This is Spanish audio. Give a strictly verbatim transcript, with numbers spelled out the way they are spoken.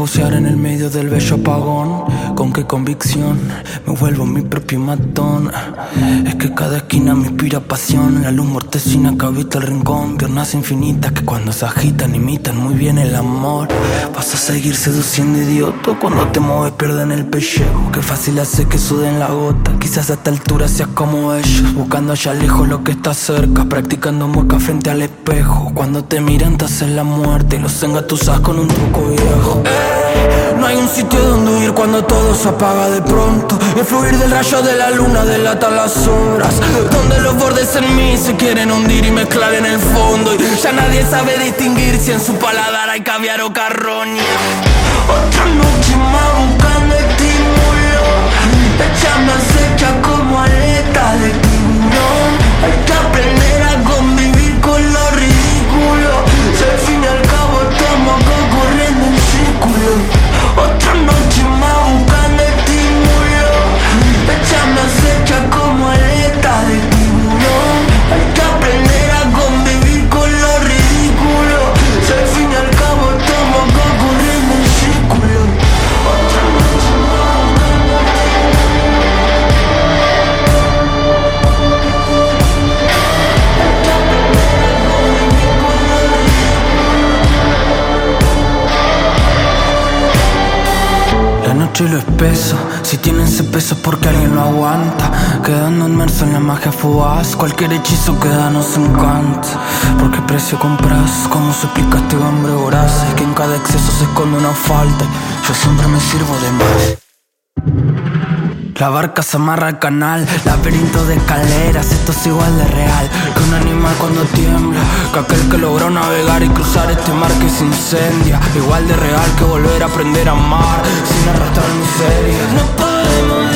bucear en el medio del bello apagón. Con qué convicción me vuelvo mi propio matón. Es que cada esquina me inspira pasión. La luz mortecina que habita el rincón. Piernas infinitas que cuando se agitan imitan muy bien el amor. Vas a seguir seduciendo idiota. Cuando te mueves pierden el pellejo. Qué fácil hace que suden la gota. Quizás a esta altura seas como ellos, buscando allá lejos lo que está cerca, practicando mueca frente al espejo. Cuando te miran te hacen la muerte y los engatusas con un truco viejo. Ey, no hay un sitio donde huir cuando todo se apaga de pronto. El fluir del rayo de la luna delata las horas, donde los bordes en mí se quieren hundir y mezclar en el fondo. Y ya nadie sabe distinguir si en su paladar hay caviar o carroña. Otra noche más buscando estímulo. Ella me acecha como aleta de tiburón. Hay que aprender a convivir con lo ridículo. Si al fin y al cabo estamos acá corriendo en círculo. Otra noche más buscando estímulo. Ella me acecha como aleta de tiburón. Hay que aprender a convivir con lo ridículo. Si al fin y al cabo estamos acá corriendo en círculo. Otra noche más buscando la noche y lo espeso, si tienen ese peso porque alguien lo aguanta. Quedando inmerso en la magia fugaz, cualquier hechizo que da nos encanta. ¿Por qué precio compras? ¿Cómo se explica este hambre voraz? Es que en cada exceso se esconde una falta y yo siempre me sirvo de más. La barca se amarra al canal, laberinto de escaleras. Esto es igual de real que un animal cuando tiembla, que aquel que logró navegar y cruzar este mar que se incendia. Igual de real que volver a aprender a amar sin arrastrar miseria. No podemos